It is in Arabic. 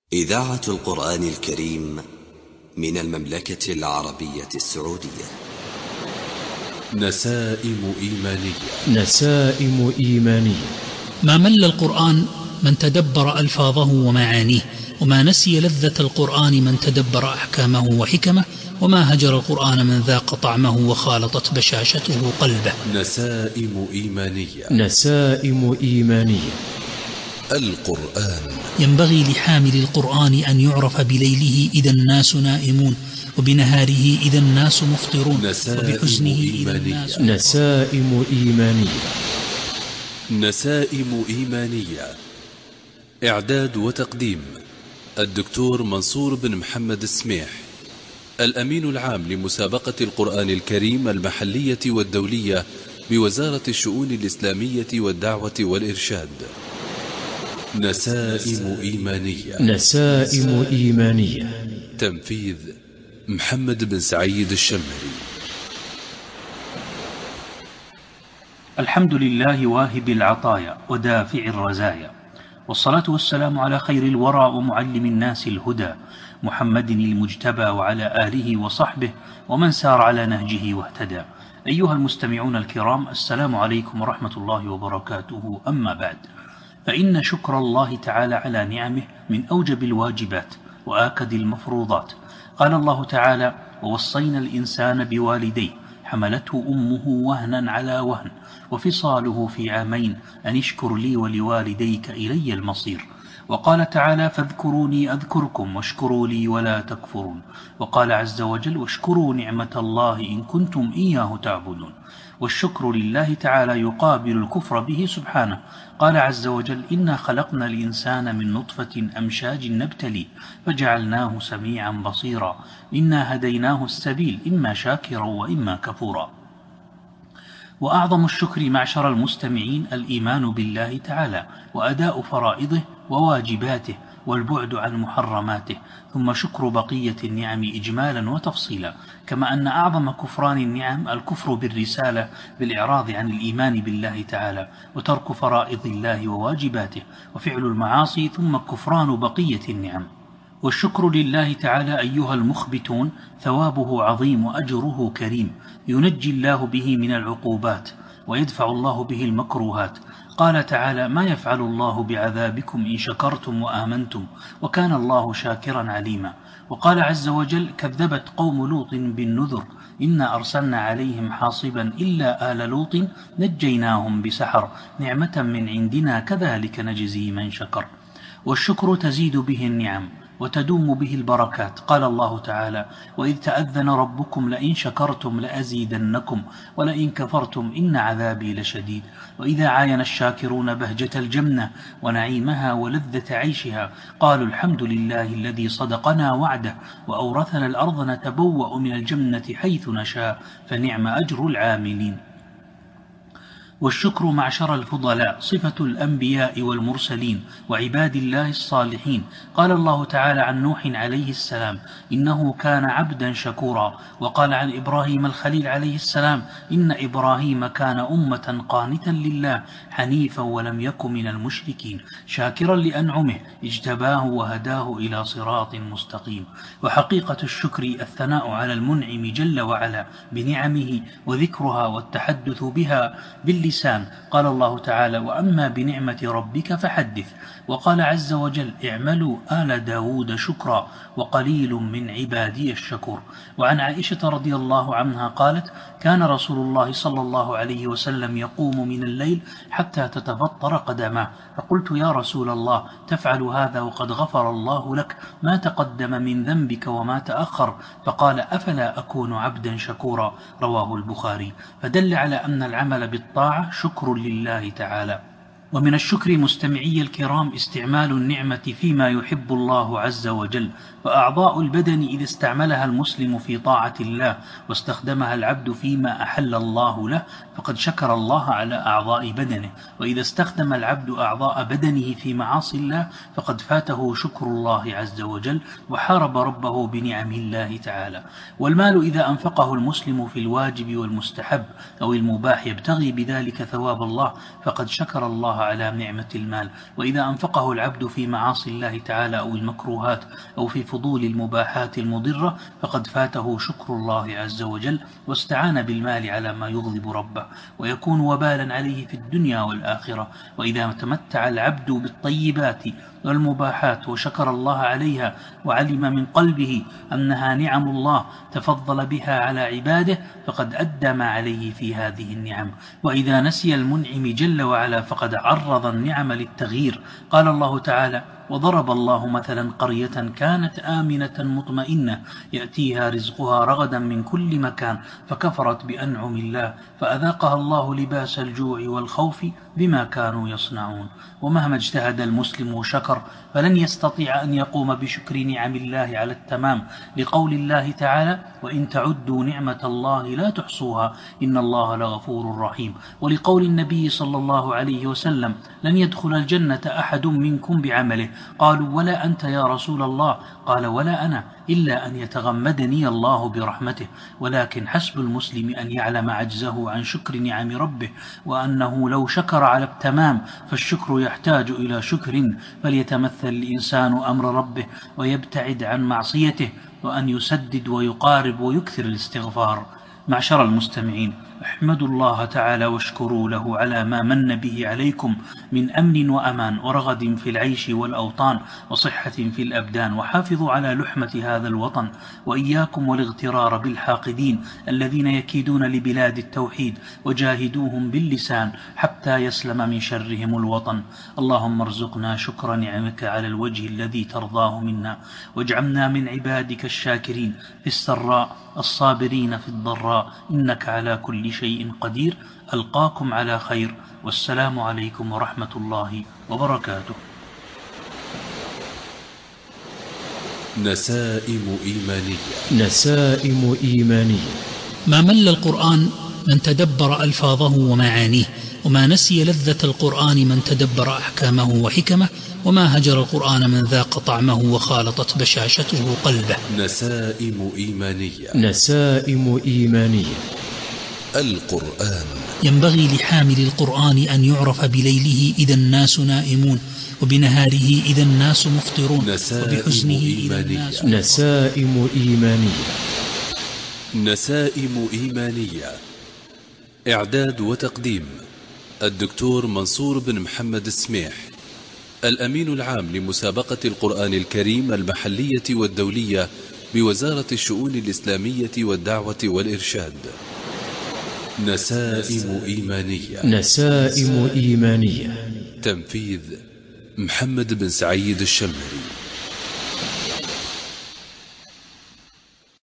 إذاعة القرآن الكريم من المملكة العربية السعودية. نسائم إيمانية. نسائم إيمانية. ما مل القرآن من تدبر ألفاظه ومعانيه، وما نسي لذة القرآن من تدبر أحكامه وحكمه، وما هجر القرآن من ذاق طعمه وخالطت بشاشته قلبه. نسائم إيمانية. نسائم إيمانية. القرآن ينبغي لحامل القرآن أن يعرف بليله إذا الناس نائمون، وبنهاره إذا الناس مفطرون، وبحزنه إذا الناس. نسائم إيمانية. نسائم إيمانية. إعداد وتقديم الدكتور منصور بن محمد السميح، الأمين العام لمسابقة القرآن الكريم المحلية والدولية بوزارة الشؤون الإسلامية والدعوة والإرشاد. نسائم إيمانية. نسائم إيمانية. تنفيذ محمد بن سعيد الشمري. الحمد لله واهب العطايا ودافع الرزايا، والصلاة والسلام على خير الورى ومعلم الناس الهدى، محمد المجتبى، وعلى آله وصحبه ومن سار على نهجه واهتدى. أيها المستمعون الكرام، السلام عليكم ورحمة الله وبركاته. أما بعد، فإن شكر الله تعالى على نعمه من أوجب الواجبات وآكد المفروضات. قال الله تعالى: ووصينا الإنسان بوالديه حملته أمه وهنا على وهن وفصاله في عامين أن اشكر لي ولوالديك إلي المصير. وقال تعالى: فاذكروني أذكركم واشكروا لي ولا تكفرون. وقال عز وجل: واشكروا نعمة الله إن كنتم إياه تعبدون. والشكر لله تعالى يقابل الكفر به سبحانه. قال عز وجل: إنا خلقنا الإنسان من نطفة أمشاج نبتلي فجعلناه سميعا بصيرا إنا هديناه السبيل إما شاكرا وإما كفورا. وأعظم الشكر معشر المستمعين الإيمان بالله تعالى وأداء فرائضه وواجباته والبعد عن محرماته، ثم شكر بقية النعم إجمالا وتفصيلا. كما أن أعظم كفران النعم الكفر بالرسالة بالإعراض عن الإيمان بالله تعالى وترك فرائض الله وواجباته وفعل المعاصي، ثم كفران بقية النعم. والشكر لله تعالى أيها المخبتون ثوابه عظيم وأجره كريم، ينجي الله به من العقوبات ويدفع الله به المكروهات. قال تعالى: ما يفعل الله بعذابكم إن شكرتم وآمنتم وكان الله شاكرا عليما. وقال عز وجل: كذبت قوم لوط بالنذر إنا أرسلنا عليهم حاصبا إلا آل لوط نجيناهم بسحر نعمة من عندنا كذلك نجزي من شكر. والشكر تزيد به النعم وتدوم به البركات. قال الله تعالى: وإذ تأذن ربكم لئن شكرتم لأزيدنكم ولئن كفرتم إن عذابي لشديد. وإذا عاين الشاكرون بهجة الجنة ونعيمها ولذة عيشها قالوا: الحمد لله الذي صدقنا وعده وأورثنا الأرض نتبوأ من الجنة حيث نشاء فنعم أجر العاملين. والشكر معشر الفضلاء صفة الأنبياء والمرسلين وعباد الله الصالحين. قال الله تعالى عن نوح عليه السلام: إنه كان عبدا شكورا. وقال عن إبراهيم الخليل عليه السلام: إن إبراهيم كان أمة قانتا لله حنيفا ولم يكن من المشركين شاكرا لأنعمه اجتباه وهداه إلى صراط مستقيم. وحقيقة الشكر الثناء على المنعم جل وعلا بنعمه وذكرها والتحدث بها باللسان. قال الله تعالى: وأما بنعمة ربك فحدث. وقال عز وجل: اعملوا آل داود شكرا وقليل من عبادي الشكور. وعن عائشة رضي الله عنها قالت: كان رسول الله صلى الله عليه وسلم يقوم من الليل حتى تتفطر قدماه، فقلت: يا رسول الله تفعل هذا وقد غفر الله لك ما تقدم من ذنبك وما تأخر؟ فقال: أفلا أكون عبدا شكورا. رواه البخاري. فدل على أن العمل بالطاعة شكر لله تعالى. ومن الشكر مستمعي الكرام استعمال النعمة فيما يحب الله عز وجل. فأعضاء البدن إذا استعملها المسلم في طاعة الله واستخدمها العبد فيما أحل الله له فقد شكر الله على أعضاء بدنه. وإذا استخدم العبد أعضاء بدنه في معاصي الله فقد فاته شكر الله عز وجل وحارب ربه بنعم الله تعالى. والمال إذا أنفقه المسلم في الواجب والمستحب أو المباح يبتغي بذلك ثواب الله فقد شكر الله على نعمة المال. وإذا أنفقه العبد في معاصي الله تعالى أو المكروهات أو في فضول المباحات المضرة فقد فاته شكر الله عز وجل واستعان بالمال على ما يغضب ربه ويكون وبالا عليه في الدنيا والآخرة. وإذا تمتع العبد بالطيبات والمباحات وشكر الله عليها وعلم من قلبه أنها نعم الله تفضل بها على عباده فقد أدى ما عليه في هذه النعم. وإذا نسي المنعم جل وعلا فقد عرض النعم للتغيير. قال الله تعالى: وضرب الله مثلا قرية كانت آمنة مطمئنة يأتيها رزقها رغدا من كل مكان فكفرت بأنعم الله فأذاقها الله لباس الجوع والخوف بما كانوا يصنعون. ومهما اجتهد المسلم وشكر فلن يستطيع أن يقوم بشكر نعم الله على التمام، لقول الله تعالى: وإن تعدوا نعمة الله لا تحصوها إن الله لغفور رحيم. ولقول النبي صلى الله عليه وسلم: لن يدخل الجنة أحد منكم بعمله. قالوا: ولا أنت يا رسول الله؟ قال: ولا أنا، إلا أن يتغمدني الله برحمته. ولكن حسب المسلم أن يعلم عجزه عن شكر نعم ربه، وأنه لو شكر على التمام فالشكر يحتاج إلى شكر، فليتمثل الإنسان أمر ربه ويبتعد عن معصيته، وأن يسدد ويقارب ويكثر الاستغفار. معشر المستمعين، احمدوا الله تعالى واشكروا له على ما من به عليكم من أمن وأمان ورغد في العيش والأوطان وصحة في الأبدان، وحافظوا على لحمة هذا الوطن، وإياكم والاغترار بالحاقدين الذين يكيدون لبلاد التوحيد، وجاهدوهم باللسان حتى يسلم من شرهم الوطن. اللهم ارزقنا شكر نعمك على الوجه الذي ترضاه منا، واجعلنا من عبادك الشاكرين في السراء الصابرين في الضراء، إنك على كل شيء قدير. ألقاكم على خير، والسلام عليكم ورحمة الله وبركاته. نسائم إيمانية. نسائم إيمانية. ما مل القرآن من تدبر ألفاظه ومعانيه، وما نسي لذة القرآن من تدبر أحكامه وحكمه، وما هجر القرآن من ذاق طعمه وخالطت بشاشته قلبه. نسائم إيمانية. نسائم إيمانية. القرآن ينبغي لحامل القرآن أن يعرف بليله إذا الناس نائمون، وبنهاره إذا الناس مفطرون، وبحزنه إذا الناس. نسائم إيمانية. نسائم إيمانية. إعداد وتقديم الدكتور منصور بن محمد السميح، الأمين العام لمسابقة القرآن الكريم المحلية والدولية بوزارة الشؤون الإسلامية والدعوة والإرشاد. نسائم إيمانية. نسائم إيمانية. تنفيذ محمد بن سعيد الشمري.